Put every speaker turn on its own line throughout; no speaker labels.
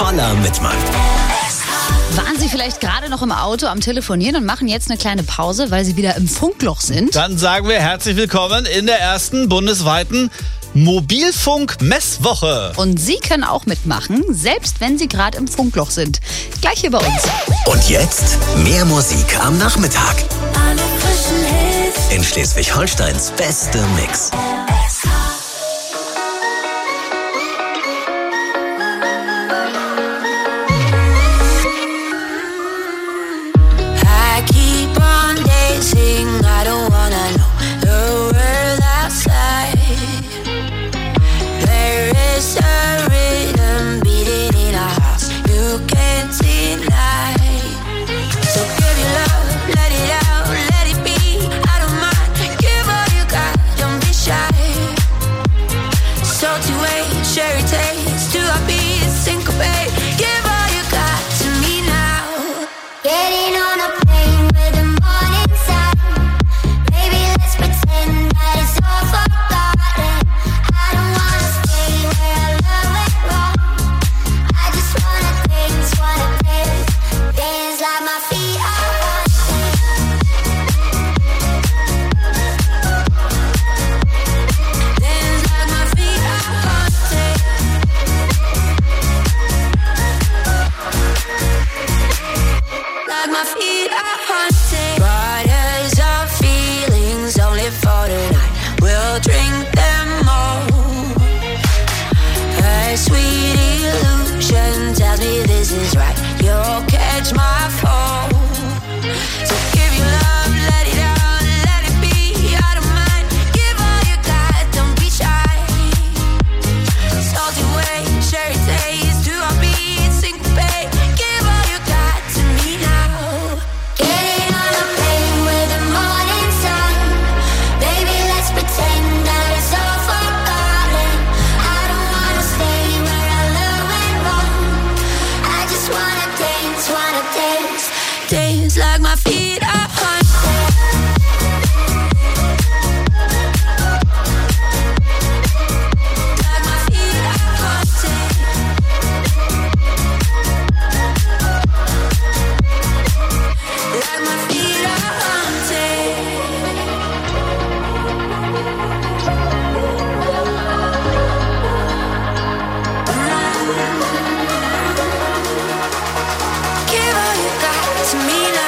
voller Mitmach.
Waren Sie vielleicht gerade noch im Auto am Telefonieren und machen jetzt eine kleine Pause, weil Sie wieder im Funkloch sind?
Dann sagen wir herzlich willkommen in der ersten bundesweiten Mobilfunk-Messwoche.
Und Sie können auch mitmachen, selbst wenn Sie gerade im Funkloch sind. Gleich hier bei uns.
Und jetzt mehr Musik am Nachmittag. In Schleswig-Holsteins beste Mix.
I don't wanna know the world outside. There is a rhythm beating in our hearts you can't deny. So give your love, let it out, let it be. I don't mind, give all you got, don't be shy. Salty waves, cherry taste, to our beats, syncopate. Give all you got to me now. Getting on a plane with the morning sun. Dance like my feet are haunted. Like my feet are haunted. Like my feet are haunted. Give all you got to me now.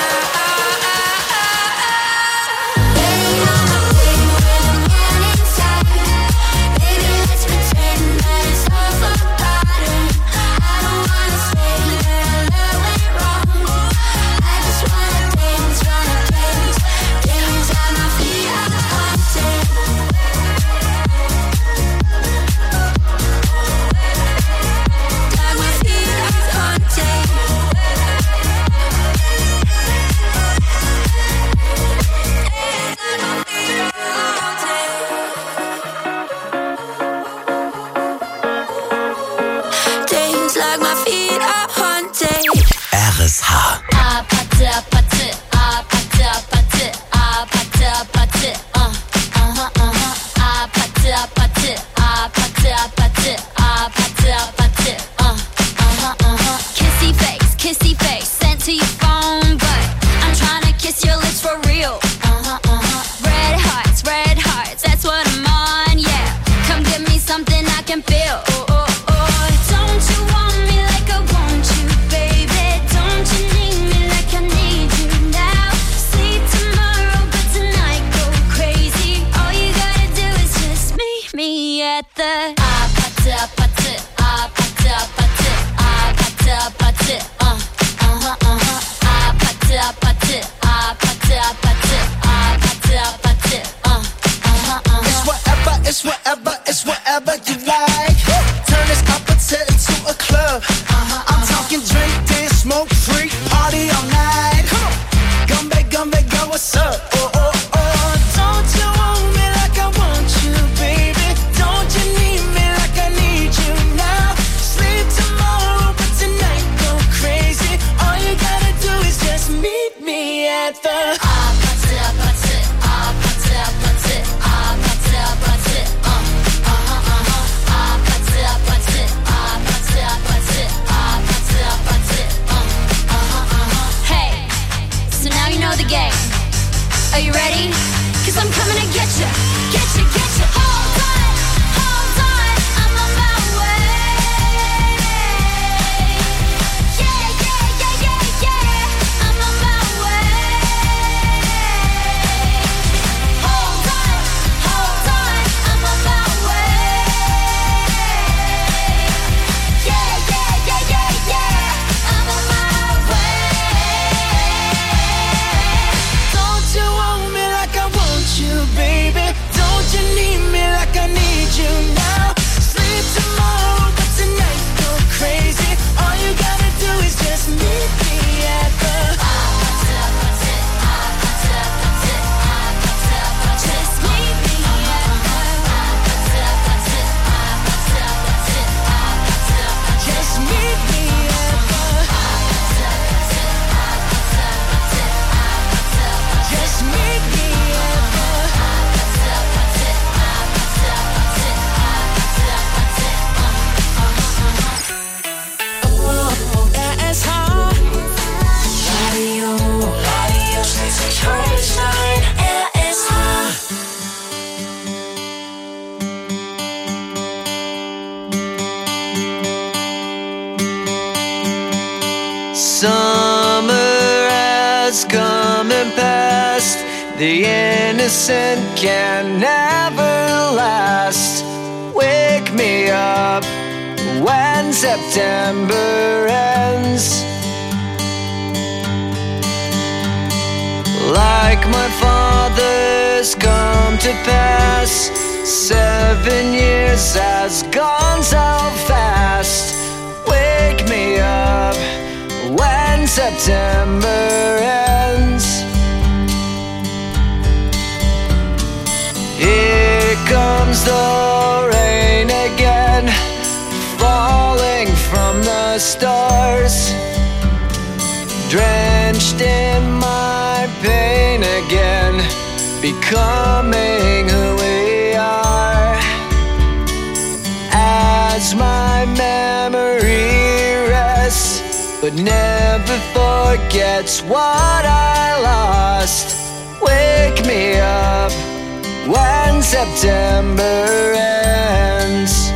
Like my feet are haunted.
RSH.
Kissy face, sent to your phone, but I'm trying to kiss your lips for real. Red hearts, that's what I'm on, yeah. Come give me something I can feel. Don't you want me like I want you, baby? Don't you need me like I need you now? Sleep tomorrow, but tonight go crazy. All you gotta do is just meet me at the
It's whatever you like. Turn this opposite into a club. I'm talking drink, dance, smoke, freak, party all night. Come back, girl, what's up? Don't you want me like I want you, baby? Don't you need me like I need you now? Sleep tomorrow, but tonight go crazy. All you gotta do is just meet me at the
Are you ready? 'Cause I'm coming to get you, get you, get you. Hold on, I'm on my way. Yeah, yeah, yeah, yeah, yeah, I'm on my way. Hold on, I'm on my way. Yeah, yeah, yeah, yeah, yeah, I'm on my way.
Don't you want me like I want you, baby? Don't you need me like I need you now? Sleep tomorrow, but tonight go crazy. All you gotta do is just meet me at the
Just meet me
just meet me at the just meet me at the RSH Radio Schleswig-Holstein RSH.
Summer has come and passed. The innocent can never last. Wake me up when September ends. Like my father's come to pass. 7 years has gone so fast. Wake me up when September ends. Here comes the rain again, falling from the stars, drenched in my pain again, becoming who we are. As my memory rests, but never forgets what I lost. Wake me up when September ends.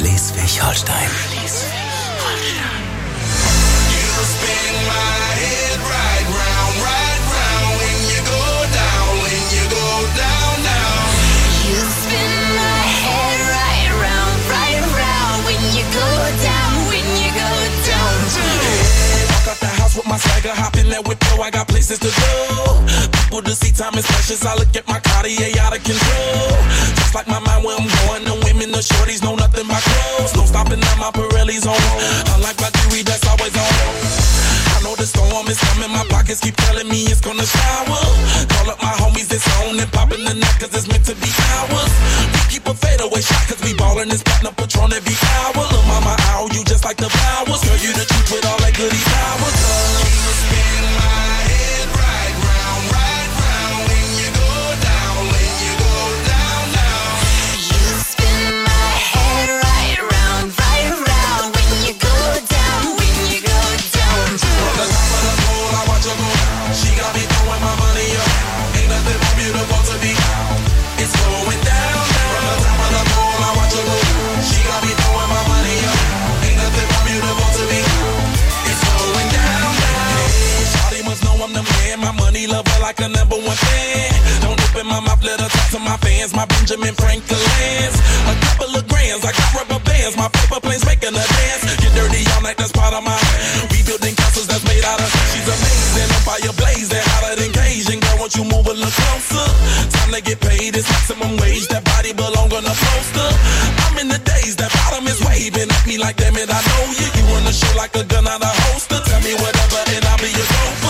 Schleswig-Holstein.
With my swagger, hop in that whip, I got places to go. People to see, time is precious. I look at my Cartier out of control. Just like my mind where I'm going, the women, the shorties know nothing but clothes. No stopping at my Pirelli's on. Unlike my jewelry, that's always on. I know the storm is coming, my pockets keep telling me it's gonna shower. Call up my homies, it's on and popping the night, cause it's meant to be ours. We keep a fadeaway shot, cause we ballin' this platinum Patron every hour. Look, mama, ow, you just like the flowers. Girl, you the truth with all that goody powers. Like a number one fan. Don't open my mouth, let her talk to my fans. My Benjamin Franklin's. A couple of grands, I got rubber bands. My paper planes making a dance. Get dirty all night, that's part of my. We building castles that's made out of. She's amazing, on fire blazing, hotter than Cajun. Girl, won't you move a little closer? Time to get paid, it's maximum wage. That body belong on a poster. I'm in the days, that bottom is waving at me like, damn it, I know you. You run the show like a gun out of holster. Tell me whatever, and I'll be your gopher.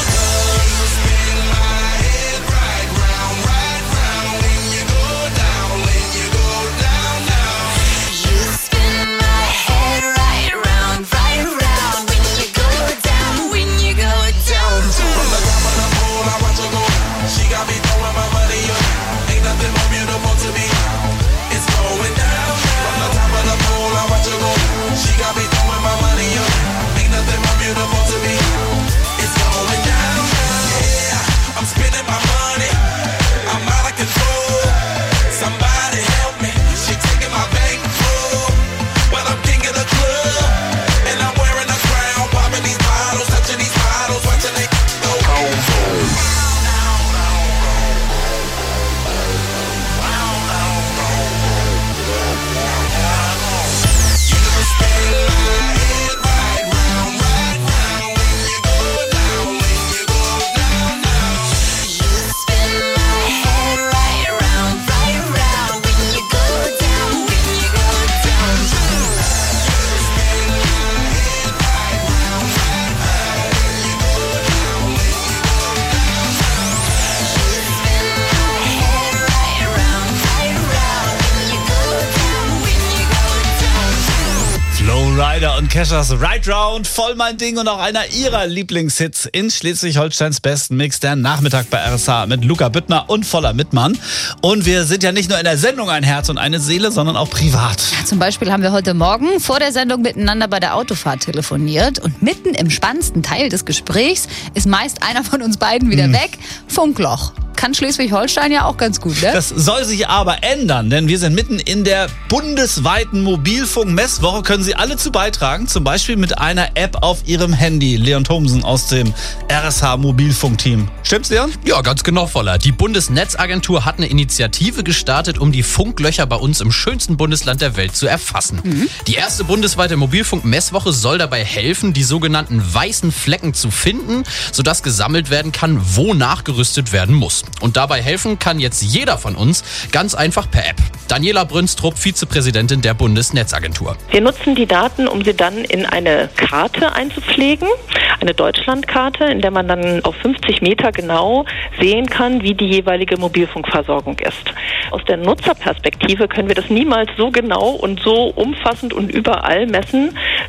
Ryder und Keshas Ride Round, voll mein Ding und auch einer ihrer Lieblingshits in Schleswig-Holsteins besten Mix, der Nachmittag bei RSH mit Luca Büttner und Voller Mittmann. Und wir sind ja nicht nur in der Sendung ein Herz und eine Seele, sondern auch privat.
Ja, zum Beispiel haben wir heute Morgen vor der Sendung miteinander bei der Autofahrt telefoniert und mitten im spannendsten Teil des Gesprächs ist meist einer von uns beiden wieder weg. Funkloch. Kann Schleswig-Holstein ja auch ganz gut, ne?
Das soll sich aber ändern, denn wir sind mitten in der bundesweiten Mobilfunk-Messwoche. Können Sie alle zu beitragen, zum Beispiel mit einer App auf Ihrem Handy. Leon Thomsen aus dem RSH-Mobilfunk-Team. Stimmt's, Leon?
Ja, ganz genau, Voller. Die Bundesnetzagentur hat eine Initiative gestartet, um die Funklöcher bei uns im schönsten Bundesland der Welt zu erfassen. Die erste bundesweite Mobilfunk-Messwoche soll dabei helfen, die sogenannten weißen Flecken zu finden, sodass gesammelt werden kann, wo nachgerüstet werden muss. Und dabei helfen kann jetzt jeder von uns ganz einfach per App. Daniela Brünstrup, Vizepräsidentin der Bundesnetzagentur.
Wir nutzen die Daten, um sie dann in eine Karte einzupflegen, eine Deutschlandkarte, in der man dann auf 50 Meter genau sehen kann, wie die jeweilige Mobilfunkversorgung ist. Aus der Nutzerperspektive können wir das niemals so genau und so umfassend und überall messen,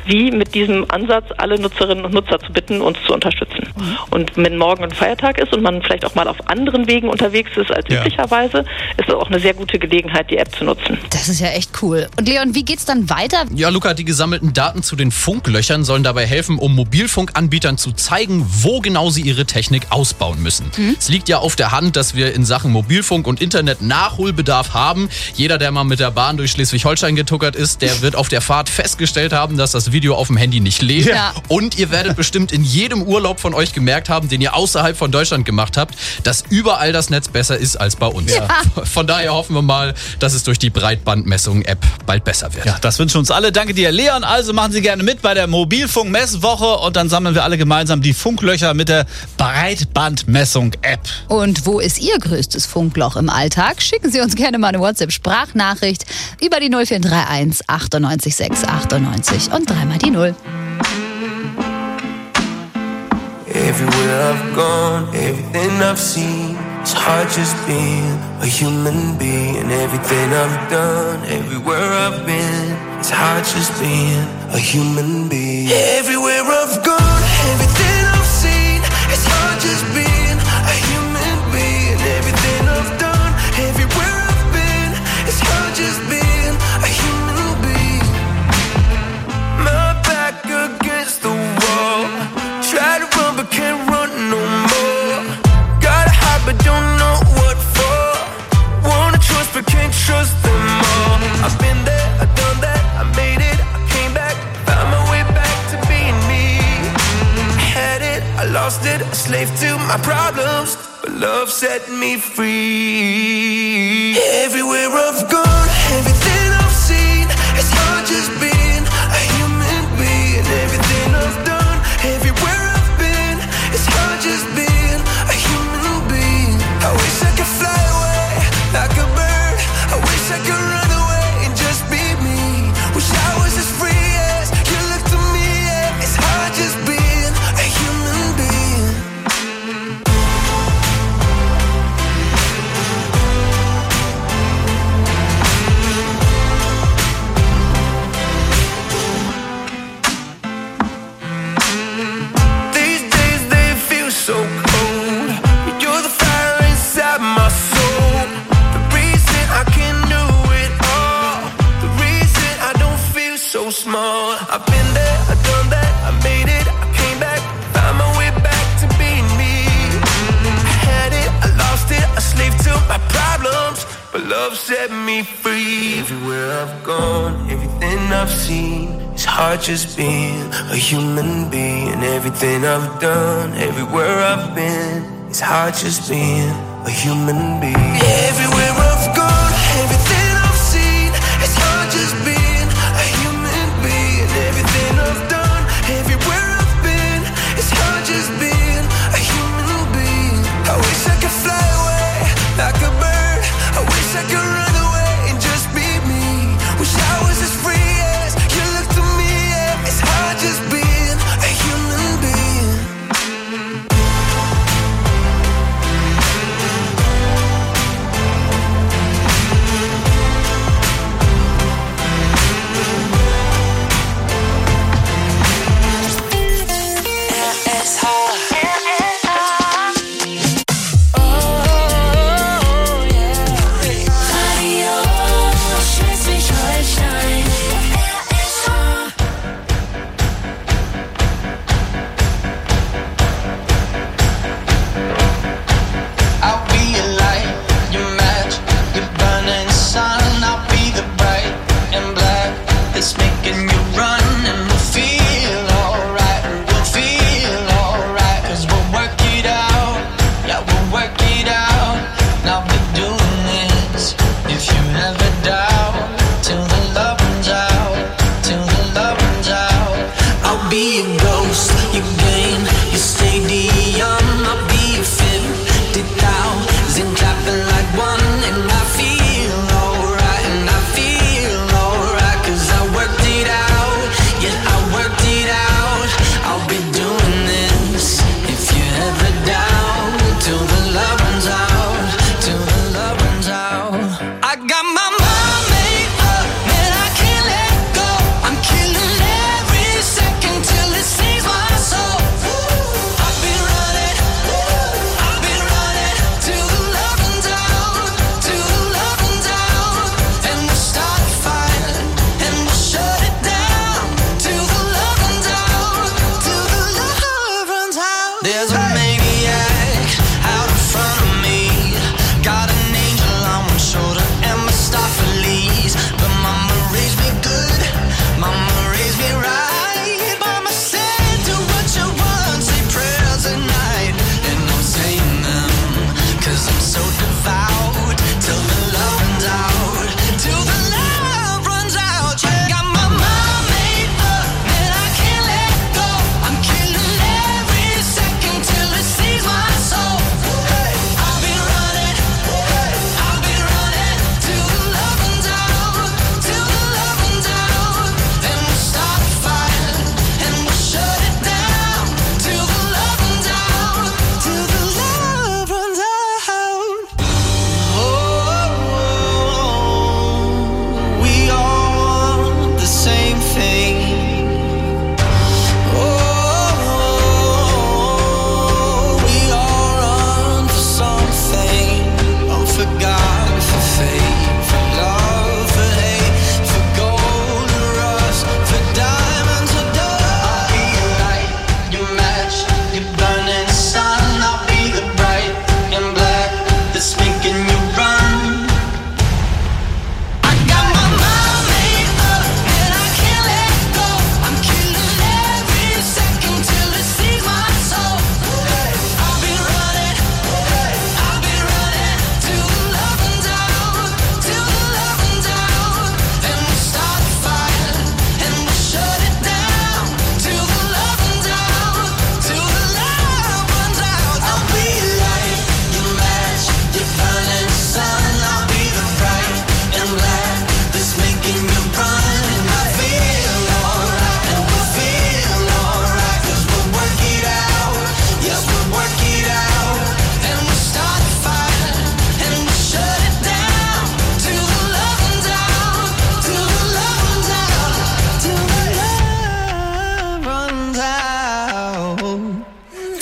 wie mit diesem Ansatz alle Nutzerinnen und Nutzer zu bitten, uns zu unterstützen. Und wenn morgen ein Feiertag ist und man vielleicht auch mal auf anderen Wegen unterwegs ist als üblicherweise, ist es auch eine sehr gute Gelegenheit, die App zu nutzen.
Das ist ja echt cool. Und Leon, wie geht's dann weiter?
Ja, Luca, die gesammelten Daten zu den Funklöchern sollen dabei helfen, um Mobilfunkanbietern zu zeigen, wo genau sie ihre Technik ausbauen müssen. Es liegt ja auf der Hand, dass wir in Sachen Mobilfunk und Internet Nachholbedarf haben. Jeder, der mal mit der Bahn durch Schleswig-Holstein getuckert ist, der wird auf der Fahrt festgestellt haben, dass das Video auf dem Handy nicht lädt.
Ja.
Und ihr werdet bestimmt in jedem Urlaub von euch gemerkt haben, den ihr außerhalb von Deutschland gemacht habt, dass überall das Netz besser ist als bei uns.
Ja.
Von daher hoffen wir mal, dass es durch die Breitbandmessung-App bald besser wird.
Ja, das wünschen uns alle. Danke dir, Leon. Also machen Sie gerne mit bei der Mobilfunk-Messwoche und dann sammeln wir alle gemeinsam die Funklöcher mit der Breitbandmessung-App.
Und wo ist Ihr größtes Funkloch im Alltag? Schicken Sie uns gerne mal eine WhatsApp-Sprachnachricht über die 0431 98 6 98 und dreimal die 0.
Everywhere I've gone, everything I've seen, it's hard just being a human being. Everything I've done, everywhere I've been, it's hard just being a human being. Everywhere I've gone, everything I've seen, it's hard just being a human being. Everything I've done, everywhere I've been, it's hard just being a human being. My back against the wall, try to run but can't run no more. Gotta hide but don't know what for. Wanna trust but can't trust them all. I've been there, I've done that, I made it, I came back, found my way back to being me. I had it, I lost it, a slave to my problems, but love set me free. Everywhere I've gone, everything I've seen, it's hard just being a human being. Everything I've done, everywhere I've been, it's hard just being a human being. I wish I could fly away like a bird. I wish I could run away and just be me. Wish I was as free as you look to me. Yeah. It's hard just being a human being. These days they feel so cold, but you're the fire inside my soul. The reason I can do it all, the reason I don't feel so small. I've been there, I've done that, I made it, I came back, found my way back to being me. I had it, I lost it, a slave to my problems, but love set me free. Everywhere I've gone, everything I've seen, it's hard just being a human being. Everything I've done, everywhere I've been, it's hard just being a human being. Everywhere I've gone, everything I've seen, it's hard just being a human being. Everything I've done, everywhere I've been, it's hard just being a human being. I wish I could fly away like a bird. I wish I could run away and just be me. Wish I was as free as you look to me. Yeah. It's hard just being a human being.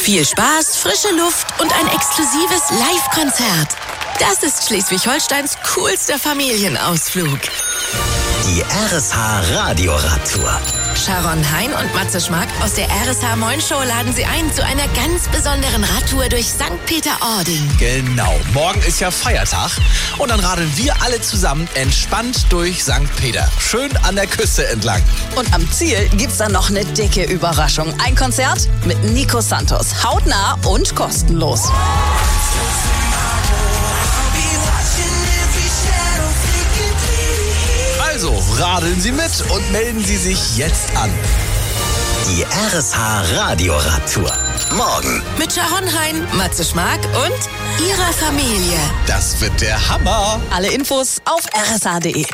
Viel Spaß, frische Luft und ein exklusives Live-Konzert. Das ist Schleswig-Holsteins coolster Familienausflug.
Die RSH Radioradtour.
Sharon Hein und Matze Schmack aus der RSH Moin Show laden Sie ein zu einer ganz besonderen Radtour durch St. Peter-Ording.
Genau, morgen ist ja Feiertag und dann radeln wir alle zusammen entspannt durch St. Peter. Schön an der Küste entlang.
Und am Ziel gibt's dann noch eine dicke Überraschung. Ein Konzert mit Nico Santos. Hautnah und kostenlos.
Also, radeln Sie mit und melden Sie sich jetzt an.
Die RSH Radioradtour. Morgen.
Mit Sharon Hein, Matze Schmack und ihrer Familie.
Das wird der Hammer.
Alle Infos auf rsh.de.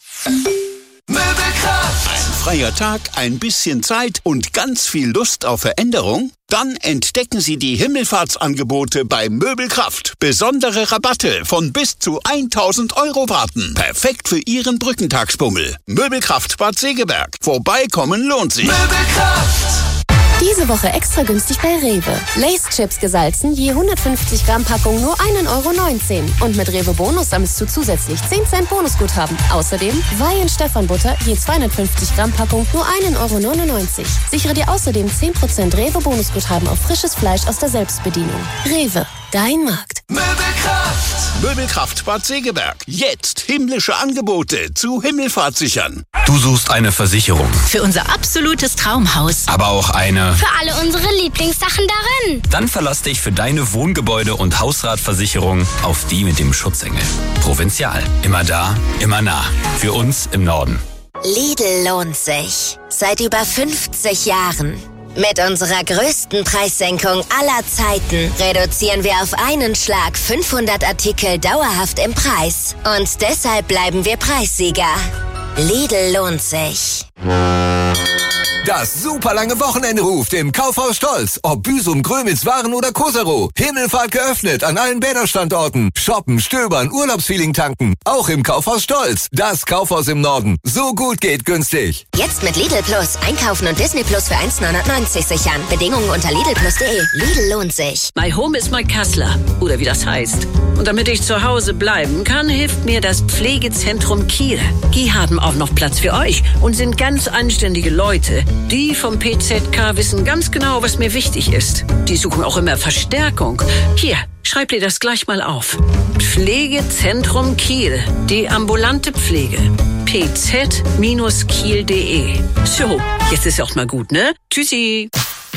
Möbelkraft. Ein freier Tag, ein bisschen Zeit und ganz viel Lust auf Veränderung? Dann entdecken Sie die Himmelfahrtsangebote bei Möbelkraft. Besondere Rabatte von bis zu 1.000 € warten. Perfekt für Ihren Brückentagsbummel. Möbelkraft Bad Segeberg. Vorbeikommen lohnt sich.
Möbelkraft. Diese Woche extra günstig bei Rewe. Lay's-Chips gesalzen, je 150 Gramm Packung nur 1,19 € Und mit Rewe Bonus sammelst du zusätzlich 10 Cent Bonusguthaben. Außerdem Weihen Stefan Butter, je 250 Gramm Packung nur 1,99 €. Sichere dir außerdem 10% Rewe Bonusguthaben auf frisches Fleisch aus der Selbstbedienung. Rewe, dein Markt.
Möbelkraft. Möbelkraft Bad Segeberg. Jetzt himmlische Angebote zu Himmelfahrt sichern.
Du suchst eine Versicherung.
Für unser absolutes Traumhaus.
Aber auch eine...
Für alle unsere Lieblingssachen darin.
Dann verlass dich für deine Wohngebäude- und Hausratversicherung auf die mit dem Schutzengel. Provinzial. Immer da, immer nah. Für uns im Norden.
Lidl lohnt sich. Seit über 50 Jahren. Mit unserer größten Preissenkung aller Zeiten reduzieren wir auf einen Schlag 500 Artikel dauerhaft im Preis. Und deshalb bleiben wir Preissieger. Lidl lohnt sich.
Das super lange Wochenende ruft im Kaufhaus Stolz. Ob Büsum, Grömitz, Waren oder Koserow. Himmelfahrt geöffnet an allen Bäderstandorten. Shoppen, stöbern, Urlaubsfeeling tanken. Auch im Kaufhaus Stolz. Das Kaufhaus im Norden. So gut geht günstig.
Jetzt mit Lidl Plus. Einkaufen und Disney Plus für 1,99 € sichern. Bedingungen unter lidlplus.de. Lidl lohnt sich.
My Home is my Kassler. Oder wie das heißt. Und damit ich zu Hause bleiben kann, hilft mir das Pflegezentrum Kiel. Die haben auch noch Platz für euch und sind ganz anständige Leute. Die vom PZK wissen ganz genau, was mir wichtig ist. Die suchen auch immer Verstärkung. Hier, schreib dir das gleich mal auf. Pflegezentrum Kiel. Die ambulante Pflege. pz-kiel.de. So, jetzt ist auch mal gut, ne? Tschüssi.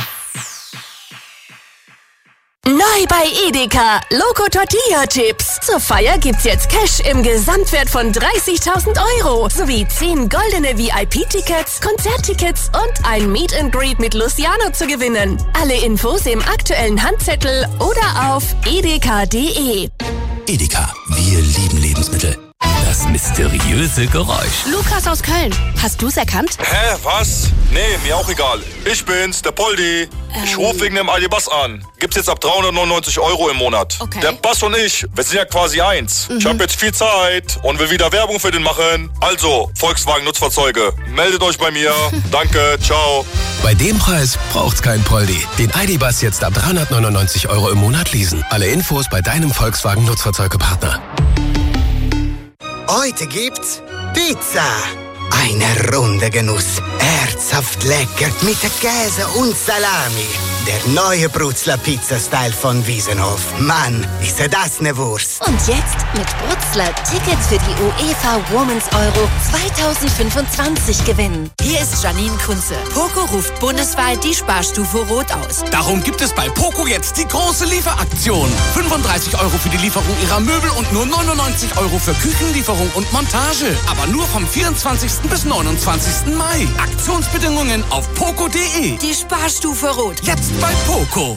Neu bei Edeka. Loco Tortilla Chips. Zur Feier gibt's jetzt Cash im Gesamtwert von 30.000 € sowie 10 goldene VIP-Tickets, Konzerttickets und ein Meet and Greet mit Luciano zu gewinnen. Alle Infos im aktuellen Handzettel oder auf edeka.de.
Edeka, wir lieben Lebensmittel. Das mysteriöse Geräusch.
Lukas aus Köln. Hast du's erkannt?
Hä, was? Nee, mir auch egal. Ich bin's, der Poldi. Ich rufe wegen dem ID-Bus an. Gibt's jetzt ab 399 € im Monat.
Okay.
Der Bus und ich, wir sind ja quasi eins. Ich habe jetzt viel Zeit und will wieder Werbung für den machen. Also, Volkswagen Nutzfahrzeuge, meldet euch bei mir. Danke, ciao.
Bei dem Preis braucht's kein Poldi. Den ID-Bus jetzt ab 399 € im Monat leasen. Alle Infos bei deinem Volkswagen Nutzfahrzeugepartner.
Heute gibt's Pizza. Eine runde Genuss. Herzhaft lecker mit Käse und Salami. Der neue Brutzler Pizza-Style von Wiesenhof. Mann, ist das ne Wurst.
Und jetzt mit Brutzler Tickets für die UEFA Women's Euro 2025 gewinnen.
Hier ist Janine Kunze. Poco ruft bundesweit die Sparstufe Rot aus.
Darum gibt es bei Poco jetzt die große Lieferaktion. 35 € für die Lieferung ihrer Möbel und nur 99 € für Küchenlieferung und Montage. Aber nur vom 24. bis 29. Mai. Aktionsbedingungen auf poco.de.
Die Sparstufe Rot.
Jetzt bei Poco.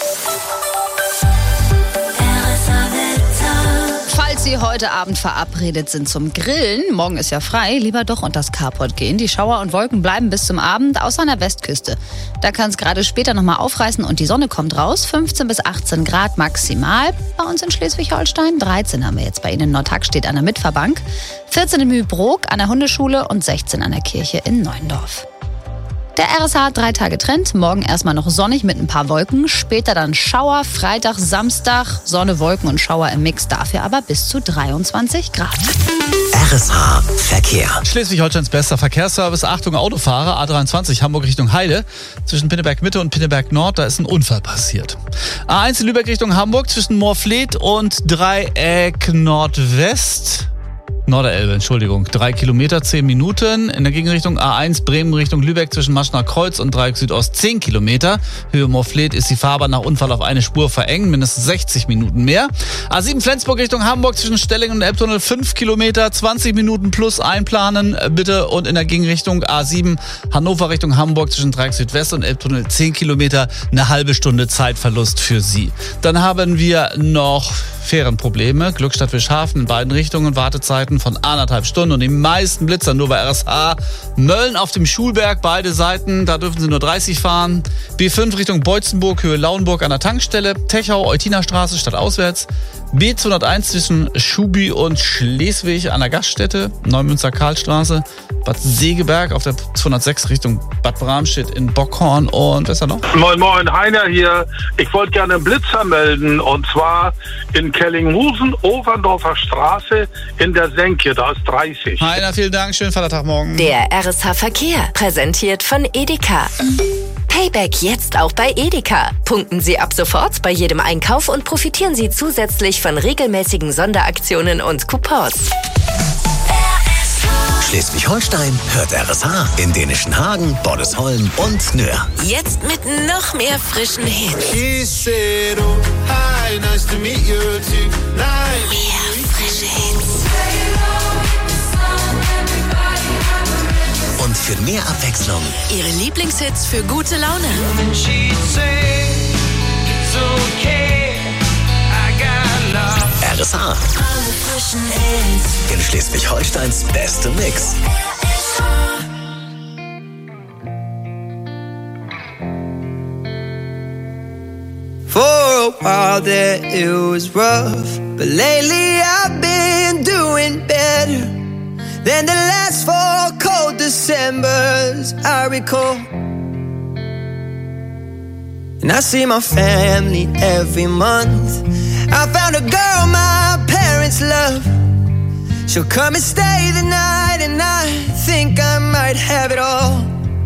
Falls Sie heute Abend verabredet sind zum Grillen, morgen ist ja frei, lieber doch unter das Carport gehen. Die Schauer und Wolken bleiben bis zum Abend, außer an der Westküste. Da kann es gerade später nochmal aufreißen und die Sonne kommt raus. 15 bis 18 Grad maximal. Bei uns in Schleswig-Holstein 13 haben wir jetzt bei Ihnen in Nordhackstedt an der Mitfahrbank, 14 in Mühlbrook an der Hundeschule und 16 an der Kirche in Neuendorf. Der RSH hat 3 Tage Trend. Morgen erstmal noch sonnig mit ein paar Wolken. Später dann Schauer. Freitag, Samstag Sonne, Wolken und Schauer im Mix. Dafür aber bis zu 23 Grad.
RSH Verkehr.
Schleswig-Holsteins bester Verkehrsservice. Achtung, Autofahrer. A23 Hamburg Richtung Heide. Zwischen Pinneberg Mitte und Pinneberg Nord, da ist ein Unfall passiert. A1 Lübeck Richtung Hamburg zwischen Moorfleet und Dreieck Nordwest. Norderelbe, Entschuldigung. 3 Kilometer, 10 Minuten. In der Gegenrichtung A1 Bremen Richtung Lübeck zwischen Maschner Kreuz und Dreieck Südost 10 Kilometer. Höhe Moorfleet ist die Fahrbahn nach Unfall auf eine Spur verengt, mindestens 60 Minuten mehr. A7 Flensburg Richtung Hamburg zwischen Stellingen und Elbtunnel 5 Kilometer, 20 Minuten plus einplanen bitte. Und in der Gegenrichtung A7 Hannover Richtung Hamburg zwischen Dreieck Südwest und Elbtunnel 10 Kilometer, eine halbe Stunde Zeitverlust für Sie. Dann haben wir noch Fährenprobleme. Glückstadt Wischhafen in beiden Richtungen, Wartezeiten von 1,5 Stunden und die meisten Blitzer nur bei RSH. Mölln auf dem Schulberg, beide Seiten, da dürfen Sie nur 30 fahren. B5 Richtung Beutzenburg, Höhe Lauenburg an der Tankstelle. Techau, Eutinerstraße, stadtauswärts. B201 zwischen Schubi und Schleswig an der Gaststätte. Neumünster-Karlstraße. Bad Segeberg auf der 206 Richtung Bad Bramstedt in Bockhorn. Und wer ist da noch?
Moin Moin, Heiner hier. Ich wollte gerne einen Blitzer melden und zwar in Kellinghusen, Oberndorfer Straße in der Senke, da ist 30.
Heiner, vielen Dank, schönen Vatertag morgen.
Der RSH Verkehr, präsentiert von Edeka. Payback jetzt auch bei Edeka. Punkten Sie ab sofort bei jedem Einkauf und profitieren Sie zusätzlich von regelmäßigen Sonderaktionen und Coupons.
Schleswig-Holstein hört RSH in Dänischen Hagen, Bordesholm und Nöhr.
Jetzt mit noch mehr frischen Hits. Mehr frische Hits.
Und für mehr Abwechslung
Ihre Lieblingshits für gute Laune.
RSH. In Schleswig-Holsteins beste Mix.
For a while there it was rough, but lately I've been doing better than the last 4 cold Decembers I recall. And I see my family every month. I found a girl my parents love. She'll come and stay the night, and I think I might have it all.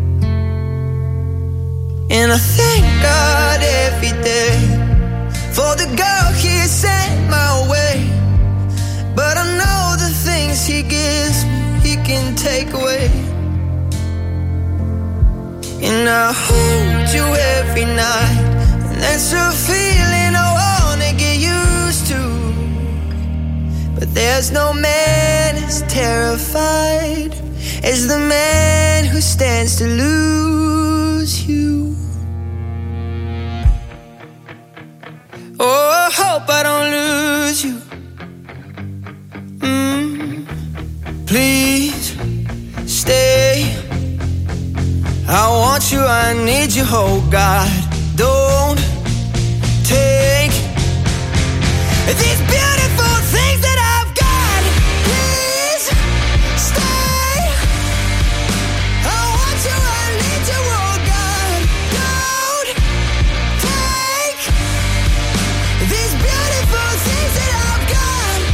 And I thank God every day for the girl He sent my way. But I know the things He gives me, He can take away. And I hold you every night, and that's a feeling I wanna get used to. But there's no man as terrified as the man who stands to lose you. Oh, I hope I don't lose you. Please stay. I want you, I need you, oh God. Don't take these beautiful things that I've got. Please stay. I want you, I need you, oh God. Don't take these beautiful things that I've got.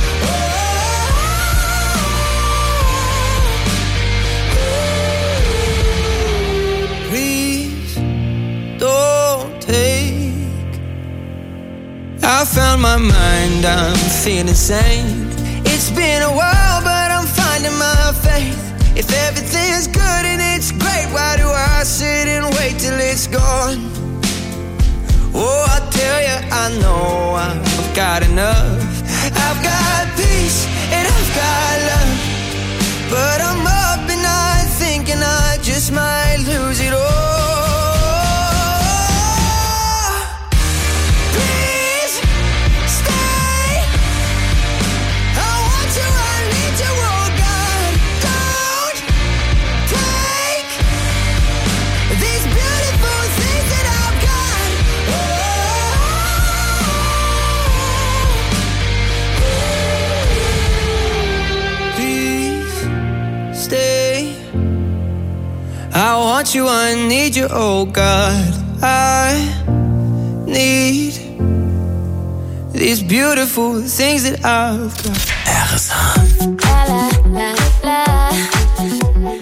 Please don't take. I found my mind, I'm feeling sane. It's been a while, but I'm finding my faith. If everything's good and it's great, why do I sit and wait till it's gone? Oh, I tell you, I know I've got enough. I've got peace and I've got love. But I'm up and I'm thinking I just might lose it all. Please stay. I want you, I need you, oh God. Don't take these beautiful things that I've got. Oh.
I want you, I need you, oh God. I need these beautiful things that I've got.
RSA. La la la la.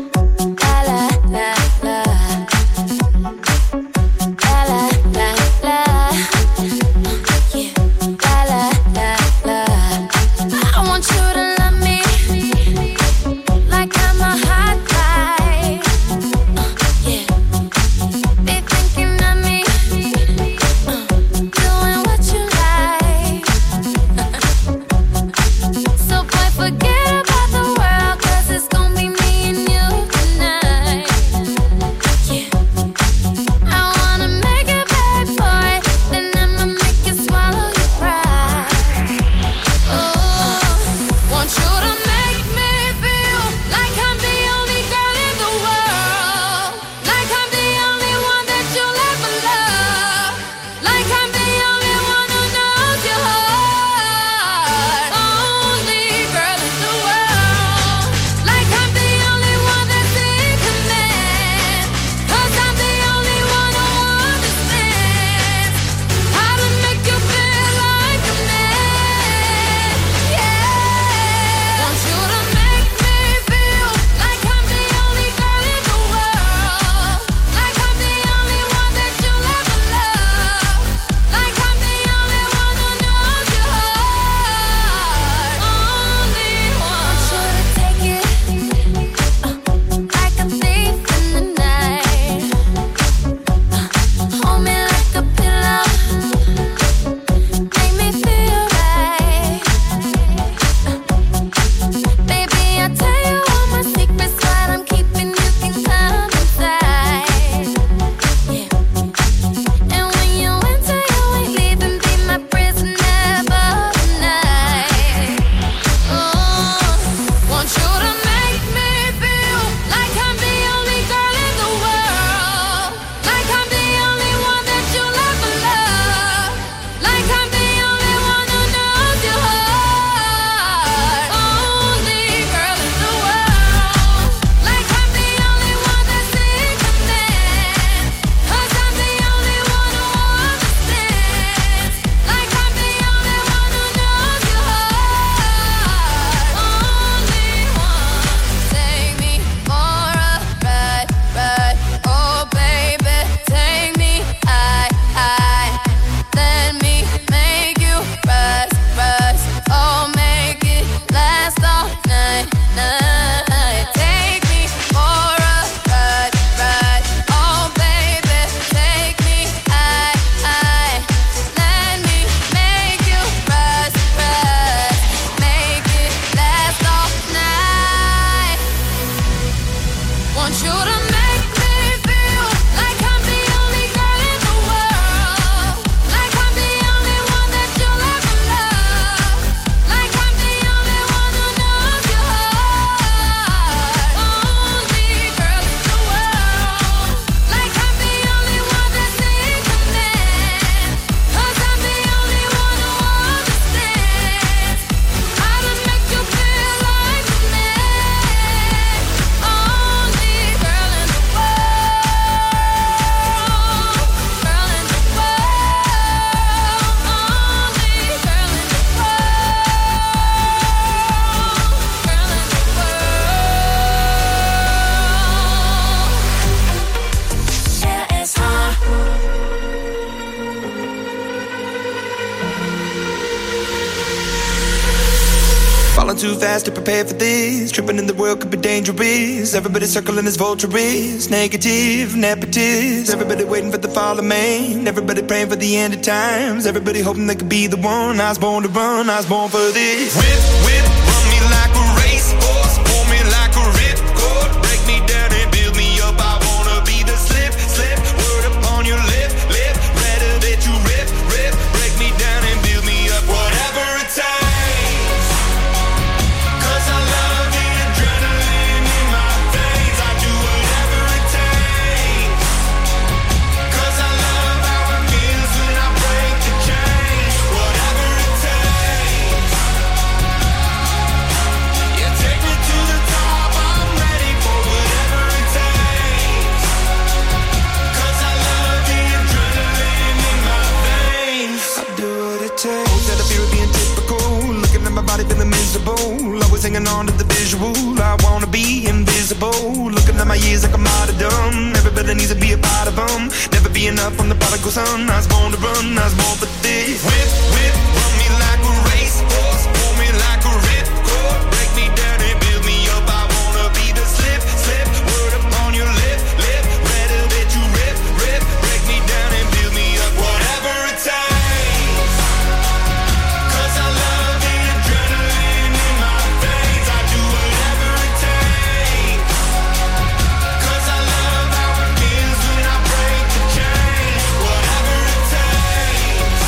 Falling too fast to prepare for this. Tripping in the world could be dangerous. Everybody circling as vultures. Negative, nepotist. Everybody waiting for the fall of man. Everybody praying for the end of times. Everybody hoping they could be the one. I was born to run, I was born for this. Whip, whip, run me like a racehorse. Pull me like a ripcord. Break me down and build me up. I wanna be the slip, slip. Word upon your lip, lip. Rather that you rip, rip. Break me down and build me up. Whatever it takes. visual. I wanna be invisible. Looking at my years like I'm out of dumb. Everybody needs to be a part of them. Never be enough from the prodigal son. I was born to run, I was born for this. Whip, whip, run me like a racehorse. Pull me like a ripcord. Break me down and build me up. I wanna be the slip, slip. Word upon your lip, lip. Rather that you rip, rip. Break me down and build me up. Whatever it takes. 'Cause I love the adrenaline in my veins. I do whatever it takes. 'Cause I love how it feels when I break the chains. Whatever it takes.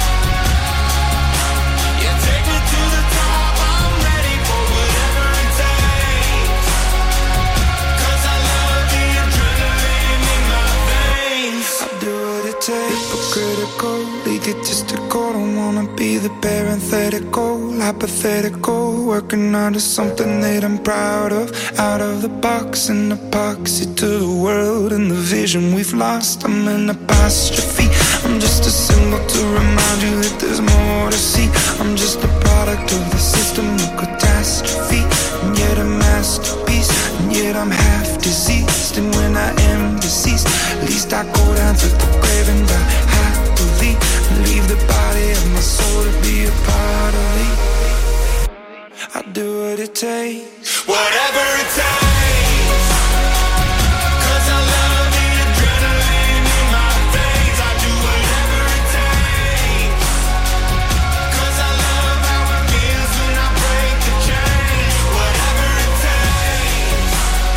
Yeah, take me to the top. I'm ready for whatever it takes. 'Cause I love the adrenaline in my veins. I do what it takes. Hypocritical, egotistical. Don't wanna be the parenthetical, hypothetical. Working out of something that I'm proud of. Out of the box, an epoxy to the world and the vision we've lost. I'm an apostrophe. I'm just a symbol to remind you that there's more to see. I'm just a product of the system of catastrophe, and yet a masterpiece. And yet I'm half diseased, and when I am deceased, at least I go down to the grave and die happily, and leave the body of my soul to be a part of me. I do what it takes. Whatever it takes. 'Cause I love the adrenaline in my veins. I do whatever it takes. 'Cause I love how it feels when I break the chains. Whatever it takes.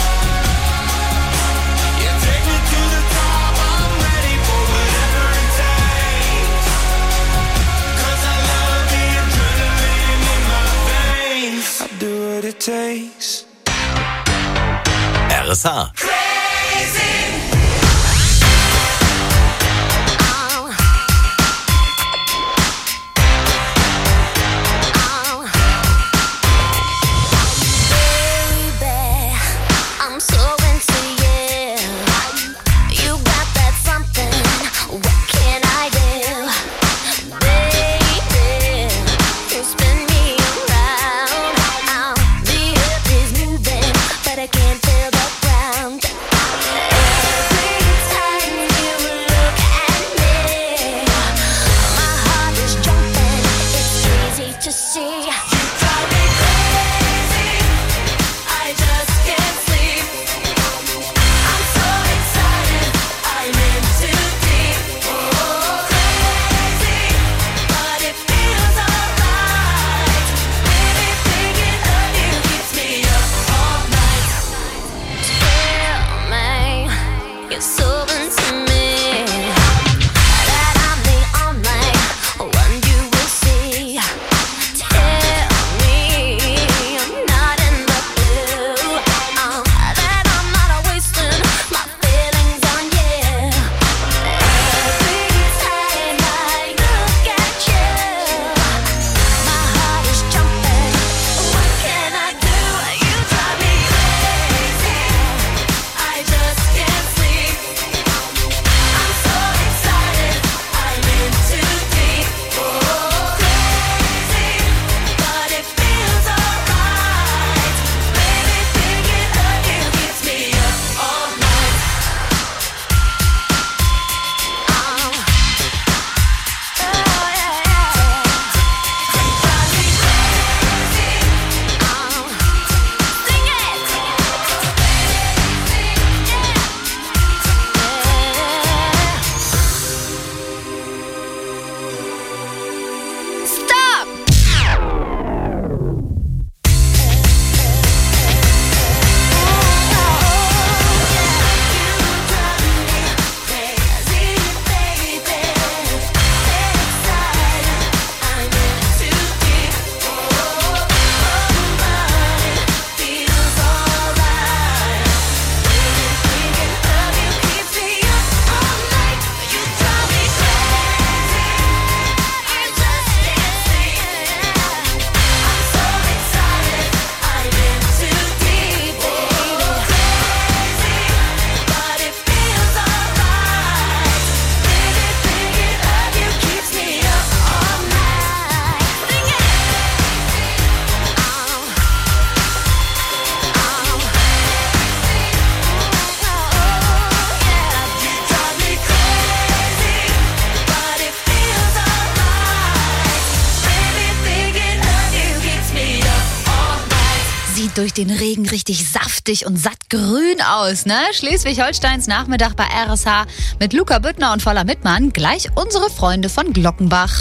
Yeah, take me to the top. I'm ready for whatever it takes. 'Cause I love the adrenaline in my veins. I do what it takes.
RSH.
I'm so into you. You got that something. What can I do? Baby, you spin me around. The earth is moving, but I can't feel the ground. Every time you look at me, my heart is jumping. It's easy to see. You drive me crazy. I just can't sleep. I'm so excited. I'm in too deep. Oh, crazy, but it feels alright. Baby, thinking of you keeps me up all night. Tell me you're so into me that I'm the only one you will see. Tell me I'm not in the blue. That I'm not wasting my feelings on you. Every time I look at you, my heart is jumping. What can I do? You drive me crazy. I just can't sleep.
durch den Regen richtig saftig und sattgrün aus, ne? Schleswig-Holsteins Nachmittag bei RSH mit Luca Büttner und Voller Mittmann. Gleich unsere Freunde von Glockenbach.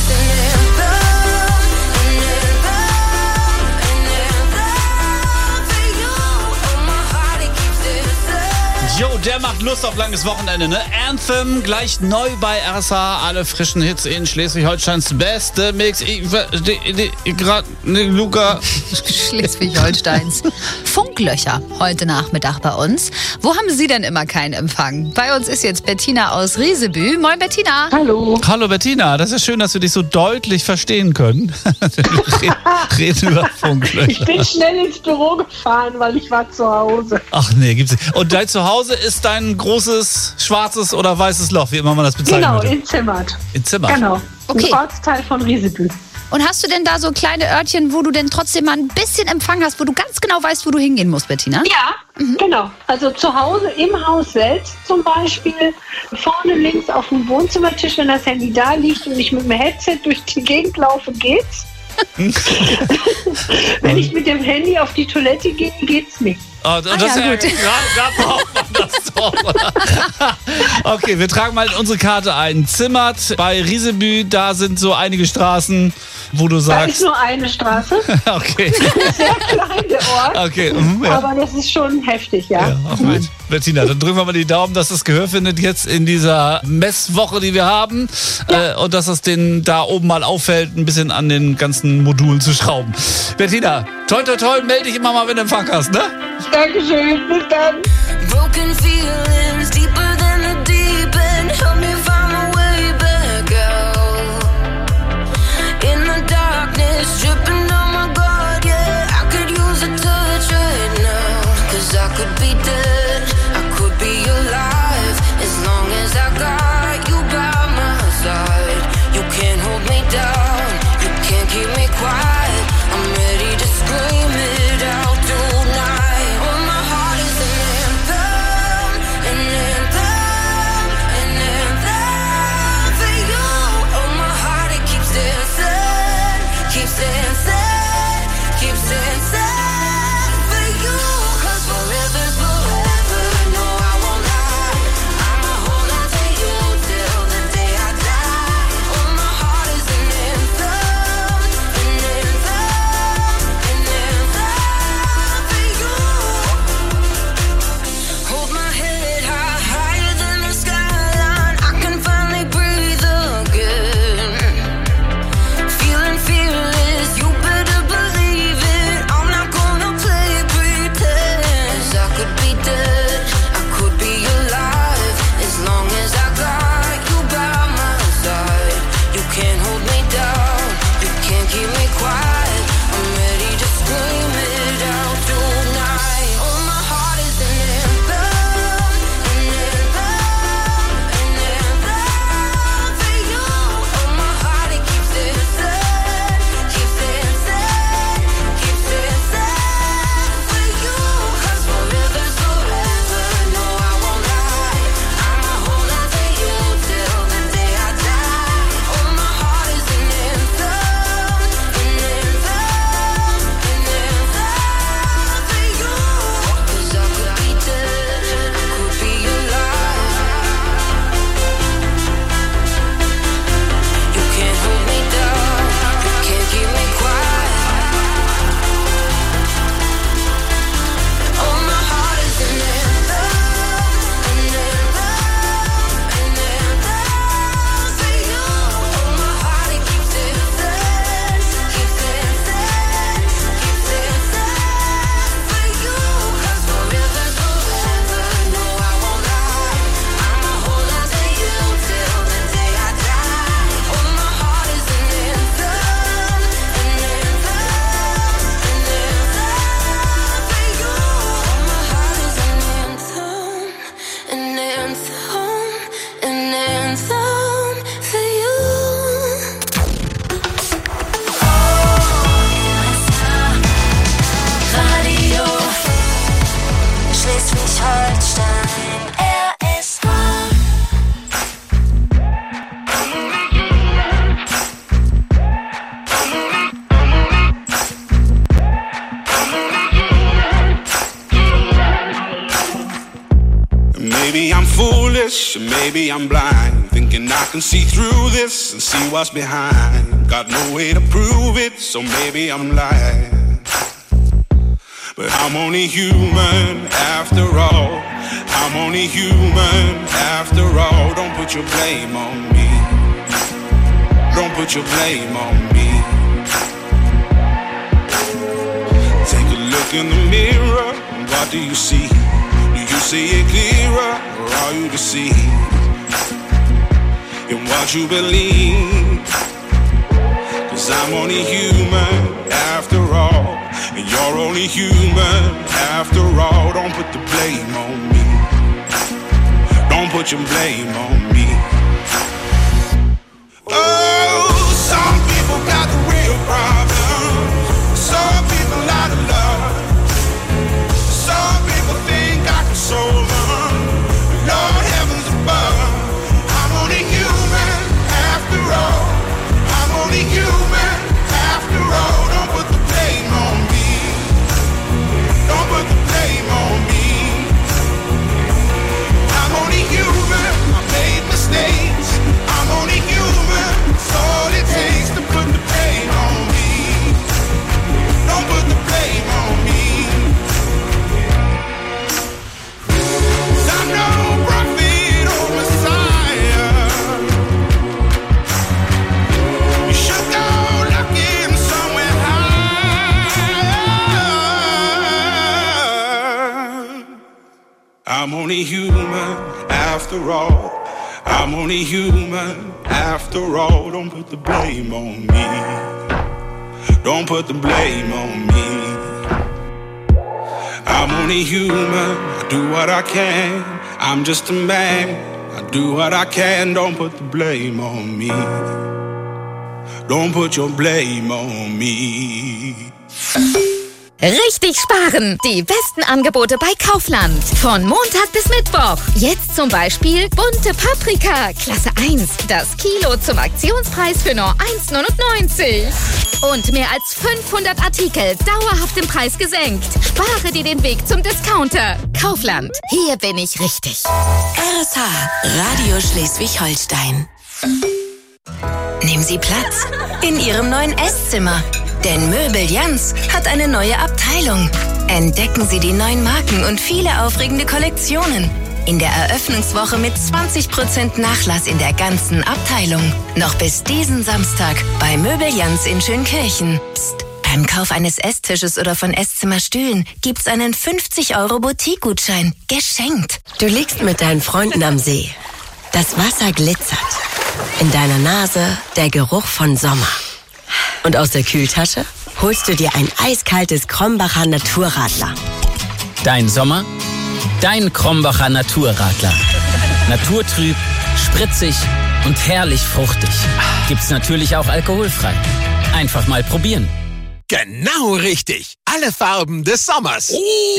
Jo, der macht Lust auf langes Wochenende, ne? Anthem, gleich neu bei RSH. Alle frischen Hits in Schleswig-Holsteins beste Mix. Luca.
Schleswig-Holsteins. Funklöcher heute Nachmittag bei uns. Wo haben Sie denn immer keinen Empfang? Bei uns ist jetzt Bettina aus Riesebü. Moin, Bettina.
Hallo.
Hallo, Bettina. Das ist schön, dass wir dich so deutlich verstehen können. Reden über Funklöcher.
Ich bin schnell ins Büro gefahren, weil ich war zu Hause.
Ach nee, gibt's nicht. Und dein Zuhause ist dein großes schwarzes oder weißes Loch, wie immer man das bezeichnet.
Genau, in Zimmert.
In Zimmert?
Genau.
Okay.
Ein Ortsteil von Riesebü.
Und hast du denn da so kleine Örtchen, wo du denn trotzdem mal ein bisschen Empfang hast, wo du ganz genau weißt, wo du hingehen musst, Bettina?
Ja, genau. Also zu Hause im Haus selbst zum Beispiel, vorne links auf dem Wohnzimmertisch, wenn das Handy da liegt und ich mit dem Headset durch die Gegend laufe, geht's. Wenn ich mit dem Handy auf die Toilette gehe, geht's nicht.
Oh, das ist ja gut. Gerade braucht man das doch. Okay, wir tragen mal in unsere Karte ein. Zimmert bei Riesebü, da sind so einige Straßen, wo du sagst...
Da ist nur eine Straße.
Okay.
Sehr klein, der Ort.
Okay, ja.
Aber das ist schon heftig, ja.
Ach, Bettina, dann drücken wir mal die Daumen, dass das Gehör findet jetzt in dieser Messwoche, die wir haben. Ja. Und dass es denen da oben mal auffällt, ein bisschen an den ganzen Modulen zu schrauben. Bettina, toi, toi, toi, melde dich immer mal, wenn du Empfang hast, ne?
Dankeschön, bis dann.
Broken feelings deeper than the deep end. Help me find my way back out. In the darkness, dripping on my guard, yeah. I could use a touch right now. 'Cause I could be dead, I could be alive. As long as I got you by my side. You can't hold me down, you can't keep me quiet. I'm ready to scream it out tonight. Oh, my heart is an anthem, and
Maybe I'm foolish, maybe I'm blind, thinking I can see through this and see what's behind. Got no way to prove it, so maybe I'm lying. But I'm only human after all. I'm only human after all. Don't put your blame on me. Don't put your blame on me. Take a look in the mirror, what do you see? Do you see it clearer, or are you deceived in what you believe? 'Cause I'm only human after all, and you're only human after all. Don't put the blame on me. Don't put your blame on me. Oh, some people got the real problem. Some people out of love. Some people think I can solve them. Lord heavens above, I'm only human after all. I'm only human after all. Don't put the blame on me. Don't put the blame on me. I'm only human. I made mistakes. I'm only human. It's all it takes to put the blame on me. Don't put the blame on me. 'Cause I'm no prophet or Messiah. You should go looking somewhere higher. I'm only human after all. I'm only human after all. Don't put the blame on me. Don't put the blame on me. I'm only human. I do what I can. I'm just a man. I do what I can. Don't put the blame on me. Don't put your blame on me.
Richtig sparen! Die besten Angebote bei Kaufland. Von Montag bis Mittwoch. Jetzt zum Beispiel bunte Paprika, Klasse 1. Das Kilo zum Aktionspreis für nur 1,99. Und mehr als 500 Artikel dauerhaft im Preis gesenkt. Spare dir den Weg zum Discounter. Kaufland. Hier bin ich richtig.
RSH, Radio Schleswig-Holstein. Nehmen Sie Platz in Ihrem neuen Esszimmer. Denn Möbel Jans hat eine neue Abteilung. Entdecken Sie die neuen Marken und viele aufregende Kollektionen. In der Eröffnungswoche mit 20% Nachlass in der ganzen Abteilung. Noch bis diesen Samstag bei Möbel Jans in Schönkirchen. Psst, beim Kauf eines Esstisches oder von Esszimmerstühlen gibt's einen 50€ Boutique-Gutschein. Geschenkt.
Du liegst mit deinen Freunden am See. Das Wasser glitzert. In deiner Nase der Geruch von Sommer. Und aus der Kühltasche holst du dir ein eiskaltes Krombacher Naturradler.
Dein Sommer? Dein Krombacher Naturradler. Naturtrüb, spritzig und herrlich fruchtig. Gibt's natürlich auch alkoholfrei. Einfach mal probieren.
Genau richtig. Alle Farben des Sommers.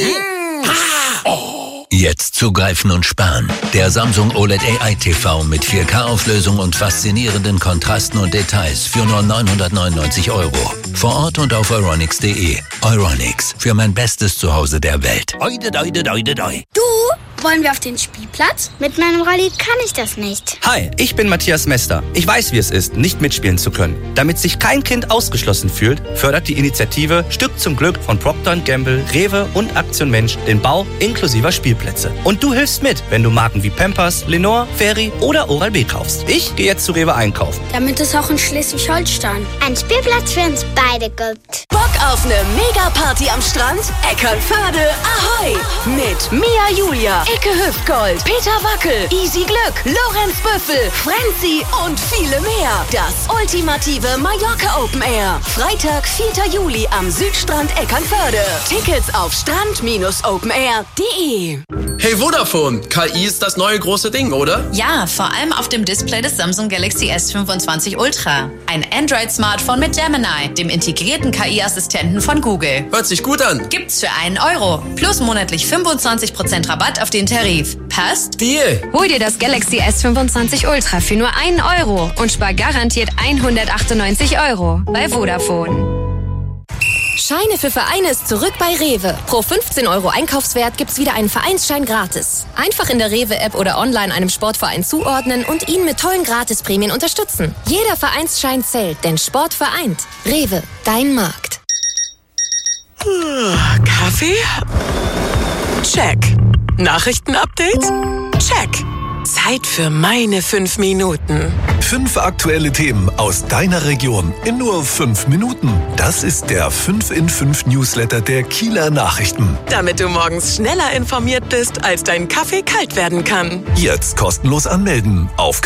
Jetzt zugreifen und sparen. Der Samsung OLED AI TV mit 4K-Auflösung und faszinierenden Kontrasten und Details für nur 999 €. Vor Ort und auf euronics.de. Euronics, für mein bestes Zuhause der Welt.
Du, wollen wir auf den Spielplatz? Mit meinem Rolli kann ich das nicht.
Hi, ich bin Matthias Mester. Ich weiß, wie es ist, nicht mitspielen zu können. Damit sich kein Kind ausgeschlossen fühlt, fördert die Initiative Stück zum Glück von Procter & Gamble, Rewe und Aktion Mensch den Bau inklusiver Spielplätze. Und du hilfst mit, wenn du Marken wie Pampers, Lenore, Fairy oder Oral-B kaufst. Ich gehe jetzt zu Rewe einkaufen.
Damit es auch in Schleswig-Holstein einen Spielplatz für uns beide gibt.
Bock auf eine Mega-Party am Strand? Eckernförde, ahoi! Mit Mia Julia, Icke Hüftgold, Peter Wackel, Easy Glück, Lorenz Büffel, Frenzy und viele mehr. Das ultimative Mallorca Open Air. Freitag, 4. Juli am Südstrand Eckernförde. Tickets auf strand-openair.de.
Hey Vodafone, KI ist das neue große Ding, oder?
Ja, vor allem auf dem Display des Samsung Galaxy S25 Ultra. Ein Android-Smartphone mit Gemini, dem integrierten KI-Assistenten von Google.
Hört sich gut an.
Gibt's für einen €. Plus monatlich 25% Rabatt auf den Tarif. Passt?
Deal.
Hol dir das Galaxy S25 Ultra für nur €1 und spar garantiert 198 € bei Vodafone. Scheine für Vereine ist zurück bei Rewe. Pro 15 € Einkaufswert gibt's wieder einen Vereinsschein gratis. Einfach in der Rewe-App oder online einem Sportverein zuordnen und ihn mit tollen Gratisprämien unterstützen. Jeder Vereinsschein zählt, denn Sport vereint. Rewe, dein Markt.
Kaffee? Check. Nachrichtenupdate? Check. Zeit für meine 5 Minuten.
5 aktuelle Themen aus deiner Region in nur 5 Minuten. Das ist der 5 in 5 Newsletter der Kieler Nachrichten.
Damit du morgens schneller informiert bist, als dein Kaffee kalt werden kann.
Jetzt kostenlos anmelden auf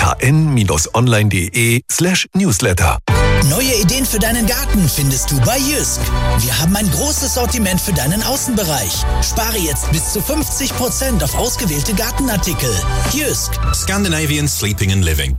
kn-online.de/newsletter.
Neue Ideen für deinen Garten findest du bei Jysk. Wir haben ein großes Sortiment für deinen Außenbereich. Spare jetzt bis zu 50% auf ausgewählte Gartenartikel. Jysk.
Scandinavian Sleeping and Living.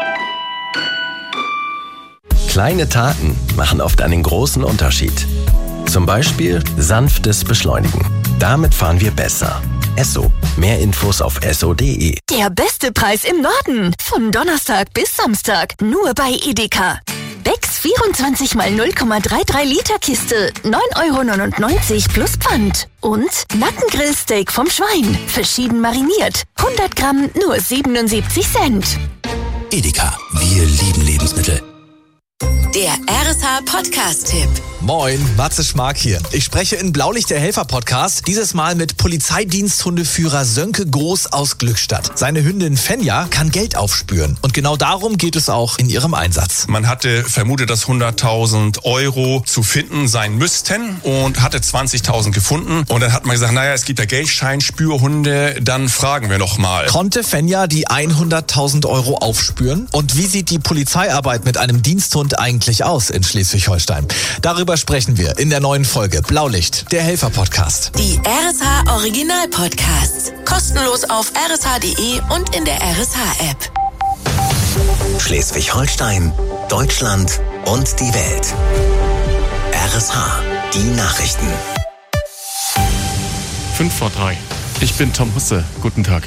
Kleine Taten machen oft einen großen Unterschied. Zum Beispiel sanftes Beschleunigen. Damit fahren wir besser. Esso. Mehr Infos auf esso.de.
Der beste Preis im Norden. Von Donnerstag bis Samstag. Nur bei Edeka. Becks 24 mal 0,33 Liter Kiste. 9,99 € plus Pfand. Und Nackengrillsteak vom Schwein. Verschieden mariniert. 100 Gramm nur 77 Cent.
Edeka. Wir lieben Lebensmittel.
Der RSH-Podcast-Tipp.
Moin, Matze Schmark hier. Ich spreche in Blaulicht der Helfer-Podcast, dieses Mal mit Polizeidiensthundeführer Sönke Groß aus Glückstadt. Seine Hündin Fenja kann Geld aufspüren und genau darum geht es auch in ihrem Einsatz.
Man hatte vermutet, dass 100.000 € zu finden sein müssten und hatte 20.000 gefunden. Und dann hat man gesagt, naja, es gibt ja Geldscheinspürhunde, dann fragen wir noch mal.
Konnte Fenja die 100.000 € aufspüren? Und wie sieht die Polizeiarbeit mit einem Diensthund eigentlich aus in Schleswig-Holstein? Darüber sprechen wir in der neuen Folge Blaulicht, der Helfer-Podcast.
Die RSH-Original-Podcasts. Kostenlos auf rsh.de und in der RSH-App.
Schleswig-Holstein, Deutschland und die Welt. RSH, die Nachrichten.
5:03. Ich bin Tom Husse. Guten Tag.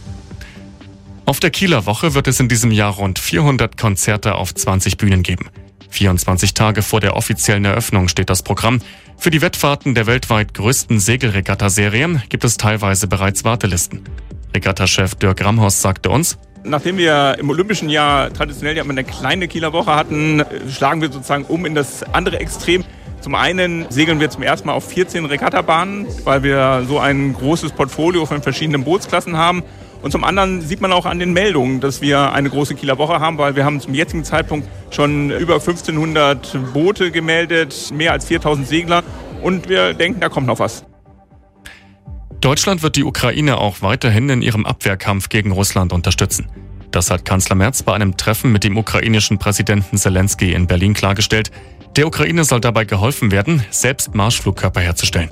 Auf der Kieler Woche wird es in diesem Jahr rund 400 Konzerte auf 20 Bühnen geben. 24 Tage vor der offiziellen Eröffnung steht das Programm. Für die Wettfahrten der weltweit größten Segelregatta-Serie gibt es teilweise bereits Wartelisten. Regattachef Dirk Ramhaus sagte uns:
Nachdem wir im Olympischen Jahr traditionell ja immer eine kleine Kieler Woche hatten, schlagen wir sozusagen um in das andere Extrem. Zum einen segeln wir zum ersten Mal auf 14 Regattabahnen, weil wir so ein großes Portfolio von verschiedenen Bootsklassen haben. Und zum anderen sieht man auch an den Meldungen, dass wir eine große Kieler Woche haben, weil wir haben zum jetzigen Zeitpunkt schon über 1500 Boote gemeldet, mehr als 4000 Segler und wir denken, da kommt noch was.
Deutschland wird die Ukraine auch weiterhin in ihrem Abwehrkampf gegen Russland unterstützen. Das hat Kanzler Merz bei einem Treffen mit dem ukrainischen Präsidenten Zelensky in Berlin klargestellt. Der Ukraine soll dabei geholfen werden, selbst Marschflugkörper herzustellen.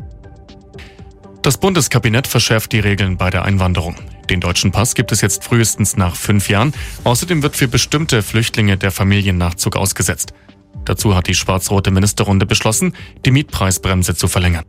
Das Bundeskabinett verschärft die Regeln bei der Einwanderung. Den deutschen Pass gibt es jetzt frühestens nach 5 Jahren. Außerdem wird für bestimmte Flüchtlinge der Familiennachzug ausgesetzt. Dazu hat die schwarz-rote Ministerrunde beschlossen, die Mietpreisbremse zu verlängern.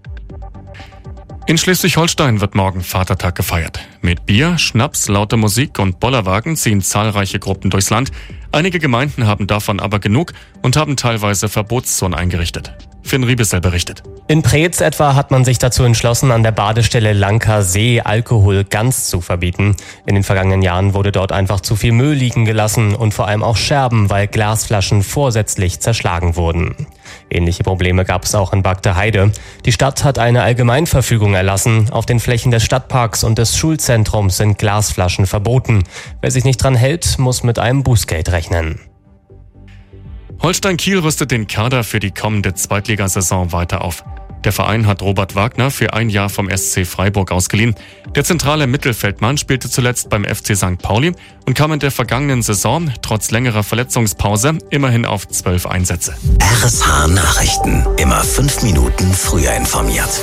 In Schleswig-Holstein wird morgen Vatertag gefeiert. Mit Bier, Schnaps, lauter Musik und Bollerwagen ziehen zahlreiche Gruppen durchs Land. Einige Gemeinden haben davon aber genug und haben teilweise Verbotszonen eingerichtet. Finn Riebesel berichtet.
In Preetz etwa hat man sich dazu entschlossen, an der Badestelle Lanker See Alkohol ganz zu verbieten. In den vergangenen Jahren wurde dort einfach zu viel Müll liegen gelassen und vor allem auch Scherben, weil Glasflaschen vorsätzlich zerschlagen wurden. Ähnliche Probleme gab es auch in Bagdeheide. Die Stadt hat eine Allgemeinverfügung erlassen. Auf den Flächen des Stadtparks und des Schulzentrums sind Glasflaschen verboten. Wer sich nicht dran hält, muss mit einem Bußgeld rechnen.
Holstein Kiel rüstet den Kader für die kommende Zweitligasaison weiter auf. Der Verein hat Robert Wagner für ein Jahr vom SC Freiburg ausgeliehen. Der zentrale Mittelfeldmann spielte zuletzt beim FC St. Pauli und kam in der vergangenen Saison trotz längerer Verletzungspause immerhin auf 12 Einsätze.
RSH Nachrichten. Immer 5 Minuten früher informiert.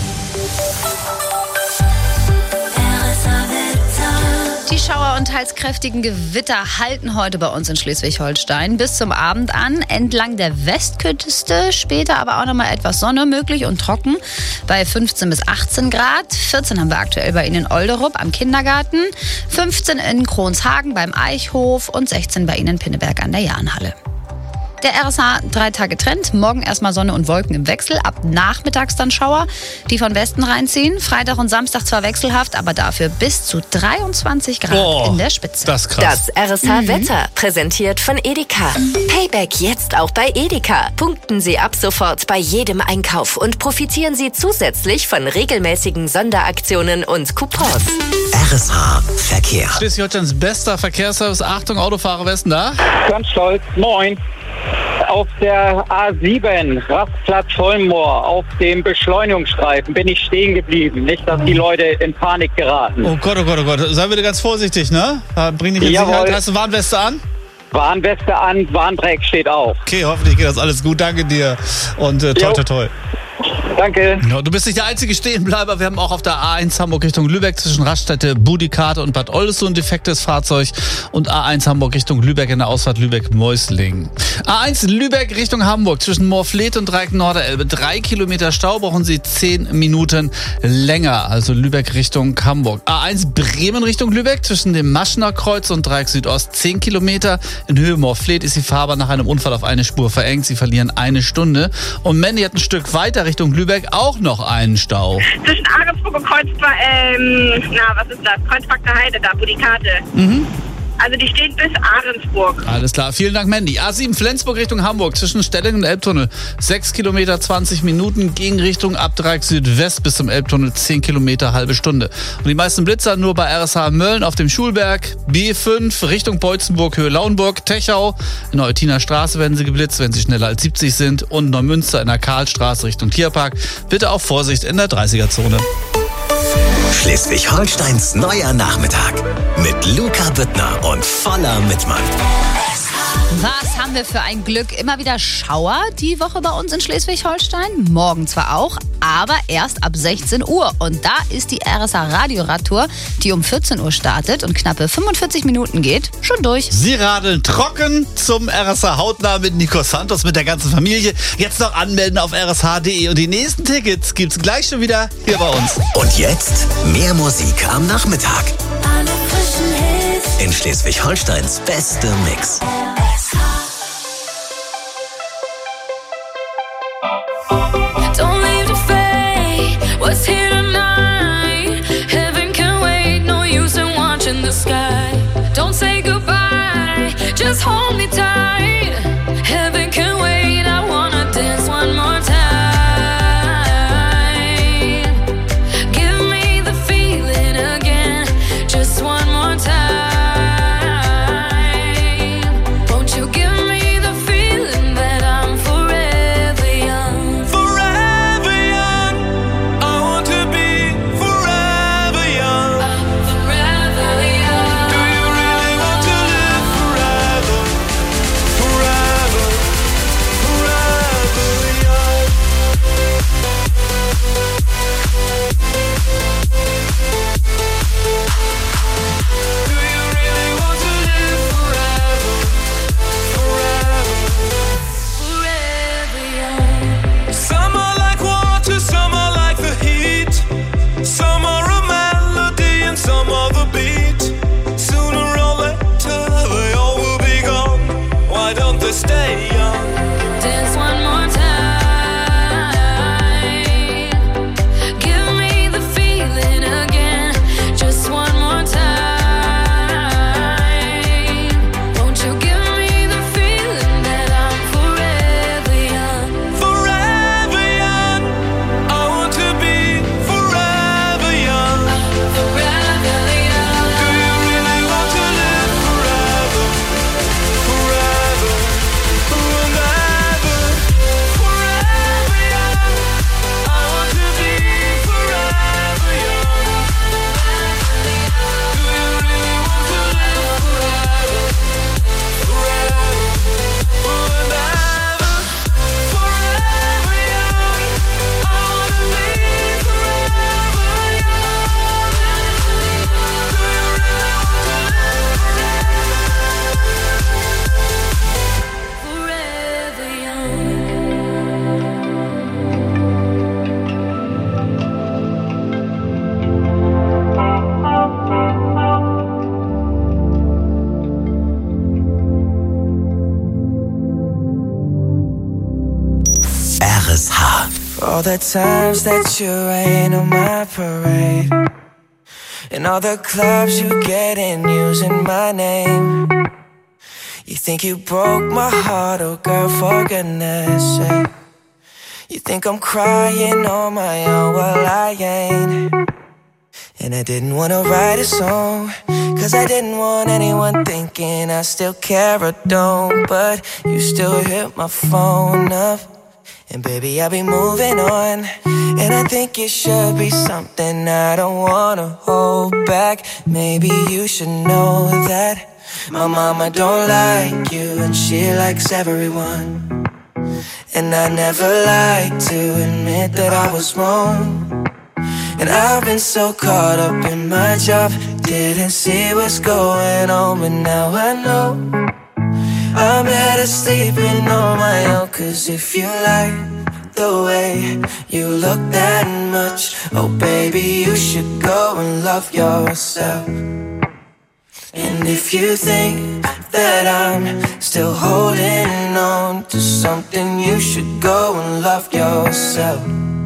Die Schauer und teils kräftigen Gewitter halten heute bei uns in Schleswig-Holstein bis zum Abend an. Entlang der Westküste später aber auch nochmal etwas Sonne möglich und trocken bei 15 bis 18 Grad. 14 haben wir aktuell bei Ihnen in Olderup am Kindergarten, 15 in Kronshagen beim Eichhof und 16 bei Ihnen in Pinneberg an der Jahnhalle. Der RSH 3 Tage Trend. Morgen erstmal Sonne und Wolken im Wechsel. Ab nachmittags dann Schauer, die von Westen reinziehen. Freitag und Samstag zwar wechselhaft, aber dafür bis zu 23 Grad in der Spitze.
Das ist krass.
Das RSH-Wetter, präsentiert von Edeka. Payback jetzt auch bei Edeka. Punkten Sie ab sofort bei jedem Einkauf und profitieren Sie zusätzlich von regelmäßigen Sonderaktionen und Coupons.
RSH Verkehr.
Schleswig-Holsteins bester Verkehrsservice. Achtung, Autofahrer, wer ist denn da?
Ganz stolz, moin. Auf der A7, Rastplatz Vollmoor, auf dem Beschleunigungsstreifen bin ich stehen geblieben. Nicht, dass die Leute in Panik geraten.
Oh Gott, oh Gott, oh Gott. Sei bitte ganz vorsichtig, ne? Bring dich in Sicherheit. Hast du Warnweste an?
Warnweste an, Warndreieck steht auf.
Okay, hoffentlich geht das alles gut. Danke dir und toi, toi, toi.
Danke.
Ja, du bist nicht der einzige Stehenbleiber. Wir haben auch auf der A1 Hamburg Richtung Lübeck zwischen Raststätte, Budikate und Bad Oldesloe ein defektes Fahrzeug und A1 Hamburg Richtung Lübeck in der Ausfahrt Lübeck-Mäusling. A1 Lübeck Richtung Hamburg zwischen Moorfleet und Dreieck-Norderelbe. 3 Kilometer Stau, brauchen Sie 10 Minuten länger. Also Lübeck Richtung Hamburg. A1 Bremen Richtung Lübeck zwischen dem Maschner Kreuz und Dreieck Südost 10 Kilometer. In Höhe Moorfleet ist die Fahrbahn nach einem Unfall auf eine Spur verengt. Sie verlieren 1 Stunde. Und Mandy hat ein Stück weiter Richtung Lübeck auch noch einen Stau.
Zwischen Ahrensburg und Kreuzberg der Heide, da, Budikate. Also die steht bis Ahrensburg.
Alles klar, vielen Dank, Mandy. A7 Flensburg Richtung Hamburg zwischen Stellingen und Elbtunnel. 6 Kilometer, 20 Minuten, Gegenrichtung ab Dreieck Südwest bis zum Elbtunnel 10 Kilometer, halbe Stunde. Und die meisten Blitzer nur bei RSH Mölln auf dem Schulberg. B5 Richtung Beutzenburg, Höhe Lauenburg, Techau. In der Eutiner Straße werden sie geblitzt, wenn sie schneller als 70 sind. Und Neumünster in der Karlstraße Richtung Tierpark. Bitte auch Vorsicht in der 30er-Zone.
Schleswig-Holsteins neuer Nachmittag mit Luca Büttner und voller Mitmann.
Was haben wir für ein Glück? Immer wieder Schauer die Woche bei uns in Schleswig-Holstein. Morgen zwar auch, aber erst ab 16 Uhr. Und da ist die RSH Radioradtour, die um 14 Uhr startet und knappe 45 Minuten geht, schon durch.
Sie radeln trocken zum RSH Hautnah mit Nico Santos mit der ganzen Familie. Jetzt noch anmelden auf rsh.de und die nächsten Tickets gibt's gleich schon wieder hier bei uns.
Und jetzt mehr Musik am Nachmittag.
Alle frischen Hits.
In Schleswig-Holsteins beste Mix.
Don't leave the fate, what's here tonight? Heaven can wait, no use in watching the sky. Don't say goodbye, just hold me tight. Heaven can wait, I wanna dance one more time. Give me the feeling again, just one more time.
all the times that you rain on my parade, and all the clubs you get in using my name. You think you broke my heart, oh girl, for goodness sake. You think I'm crying on my own, well I ain't. And I didn't wanna write a song, cause I didn't want anyone thinking I still care or don't. But you still hit my phone up, and baby I'll be moving on. And I think it should be something I don't wanna hold back. Maybe you should know that my mama don't like you, and she likes everyone. And I never like to admit that I was wrong. And I've been so caught up in my job, didn't see what's going on. But now I know I'm better sleeping on my own. Cause if you like the way you look that much, oh baby, you should go and love yourself. And if you think that I'm still holding on to something, you should go and love yourself.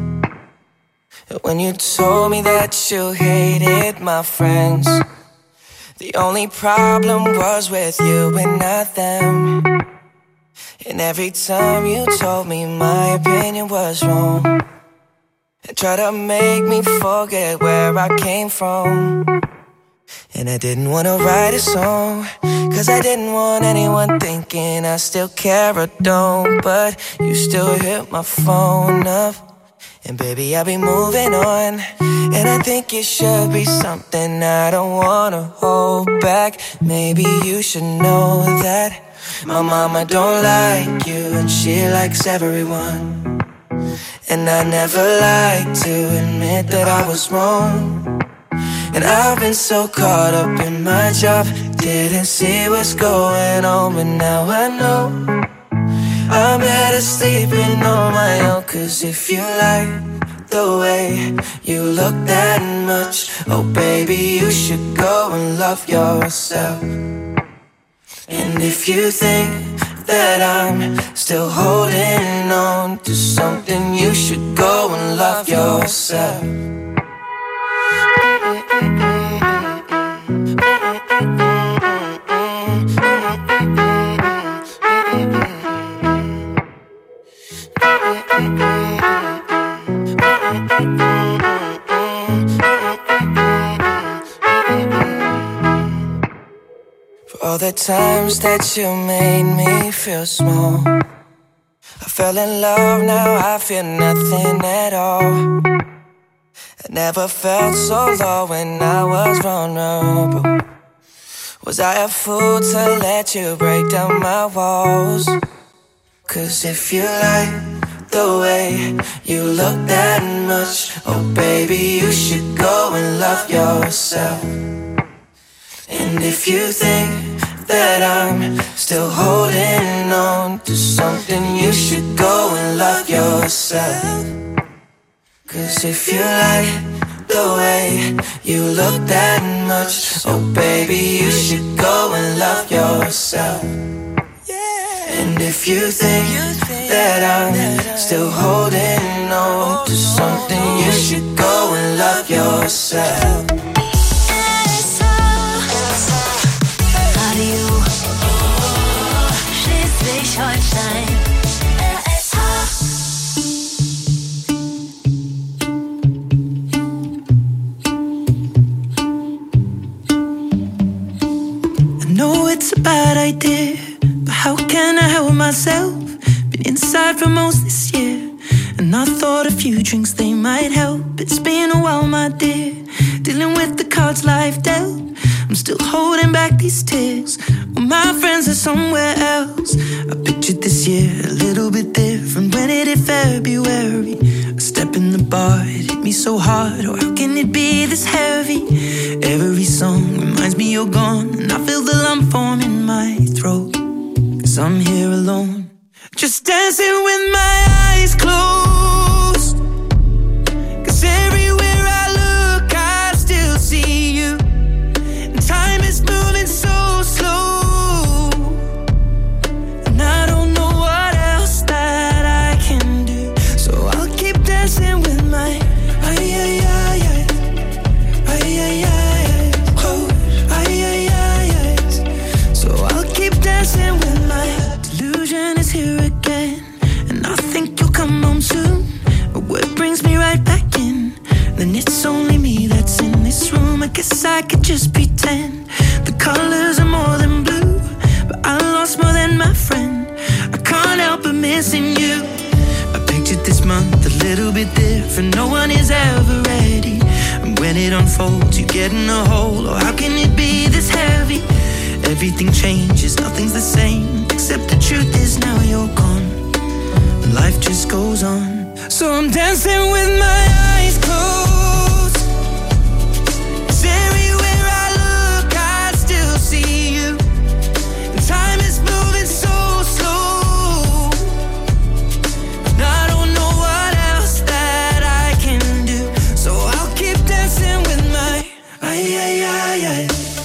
When you told me that you hated my friends, the only problem was with you and not them. And every time you told me my opinion was wrong, and tried to make me forget where I came from. And I didn't wanna write a song, cause I didn't want anyone thinking I still care or don't. But you still hit my phone up, and baby I'll be moving on. And I think it should be something I don't wanna hold back. Maybe you should know that my mama don't like you, and she likes everyone. And I never like to admit that I was wrong. And I've been so caught up in my job, didn't see what's going on. But now I know I'm better sleeping on my own. Cause if you like the way you look that much, oh baby, you should go and love yourself. And if you think that I'm still holding on to something, you should go and love yourself. For all the times that you made me feel small, I fell in love, now I feel nothing at all. I never felt so low when I was vulnerable. Was I a fool to let you break down my walls? Cause if you like the way you look that much, oh baby, you should go and love yourself. And if you think that I'm still holding on to something, you should go and love yourself. Cause if you like the way you look that much, oh baby, you should go and love yourself. And if you think that I'm still holding on to something, you should go and love yourself.
Radio Schleswig-Holstein. It's a bad idea, but how can I help myself? Been inside for most this year, and I thought a few drinks, they might help. It's been a while, my dear, dealing with the cards life dealt. I'm still holding back these tears, well, my friends are somewhere else. I pictured this year a little bit different. When it hit February, a step in the bar, it hit me so hard. Oh, how can it be this heavy? Every song reminds me you're gone, and I feel the lump form in my throat. Cause I'm here alone, just dancing with my eyes closed. Cause everywhere I look, I still see you. And time is moving so slow, and I don't know what else that I can do. So I'll keep dancing this month a little bit different. No one is ever ready. And when it unfolds, you get in a hole. Oh, how can it be this heavy? Everything changes, nothing's the same. Except the truth is now you're gone. And life just goes on. So I'm dancing with my eyes closed. 'Cause everywhere I look, I still see you. And time is moving so slow. And I don't know what else that I can do. So I'll keep dancing with my eyes.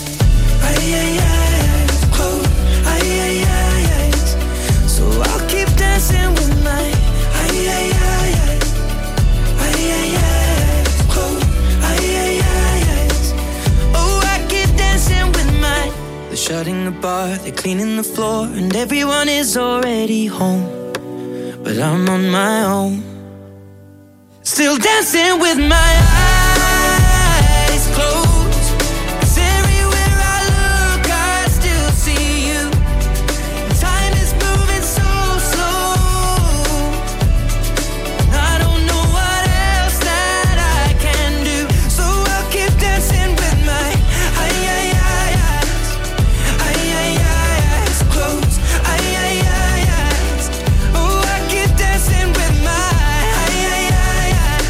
So I'll keep dancing with my oh, I keep dancing with my. They're shutting the bar, they're cleaning the floor, and everyone is already home. But I'm on my own, still dancing with my eyes.